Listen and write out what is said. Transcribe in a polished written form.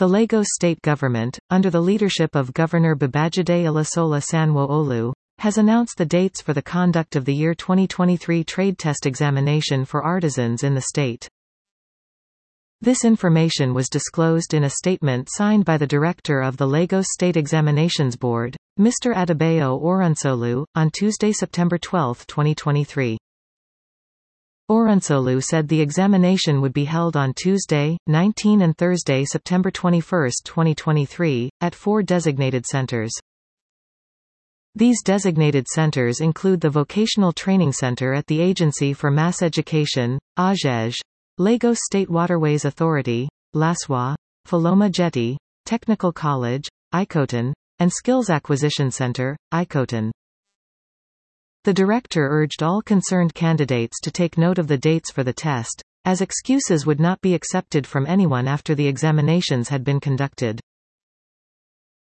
The Lagos state government, under the leadership of Governor Babajide Ilasola Sanwo-Olu, has announced the dates for the conduct of the year 2023 trade test examination for artisans in the state. This information was disclosed in a statement signed by the director of the Lagos State Examinations Board, Mr. Adebayo Orunsolu, on Tuesday, September 12, 2023. Orunsolu said the examination would be held on Tuesday, 19 and Thursday, September 21, 2023, at 4 designated centers. These designated centers include the Vocational Training Center at the Agency for Mass Education, AJEJ, Lagos State Waterways Authority, LASWA, Faloma Jetty, Technical College, Ikoton, and Skills Acquisition Center, Ikoton. The director urged all concerned candidates to take note of the dates for the test, as excuses would not be accepted from anyone after the examinations had been conducted.